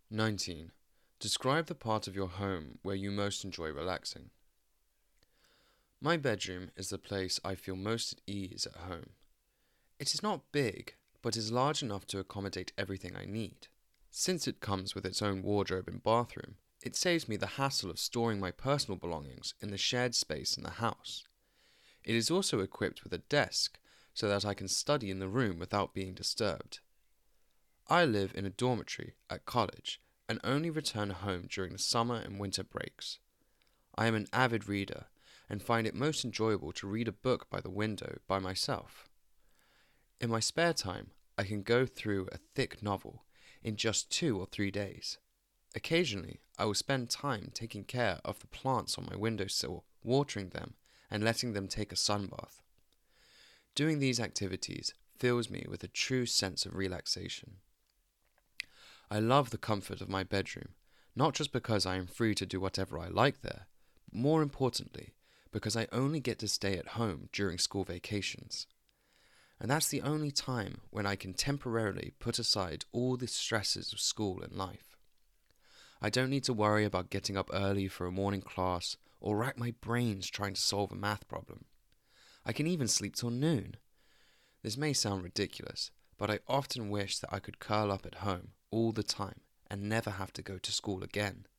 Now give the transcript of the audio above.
19. Describe the part of your home where you most enjoy relaxing. My bedroom is the place I feel most at ease at home. It is not big, but is large enough to accommodate everything I need. Since it comes with its own wardrobe and bathroom, it saves me the hassle of storing my personal belongings in the shared space in the house. It is also equipped with a desk so that I can study in the room without being disturbed. I live in a dormitory at college and only return home during the summer and winter breaks. I am an avid reader and find it most enjoyable to read a book by the window by myself. In my spare time, I can go through a thick novel in just 2 or 3 days. Occasionally, I will spend time taking care of the plants on my windowsill, watering them, and letting them take a sunbath. Doing these activities fills me with a true sense of relaxation. I love the comfort of my bedroom, not just because I am free to do whatever I like there, but more importantly, because I only get to stay at home during school vacations. And that's the only time when I can temporarily put aside all the stresses of school and life. I don't need to worry about getting up early for a morning class or rack my brains trying to solve a math problem. I can even sleep till noon. This may sound ridiculous, but I often wish that I could curl up at home all the time and never have to go to school again.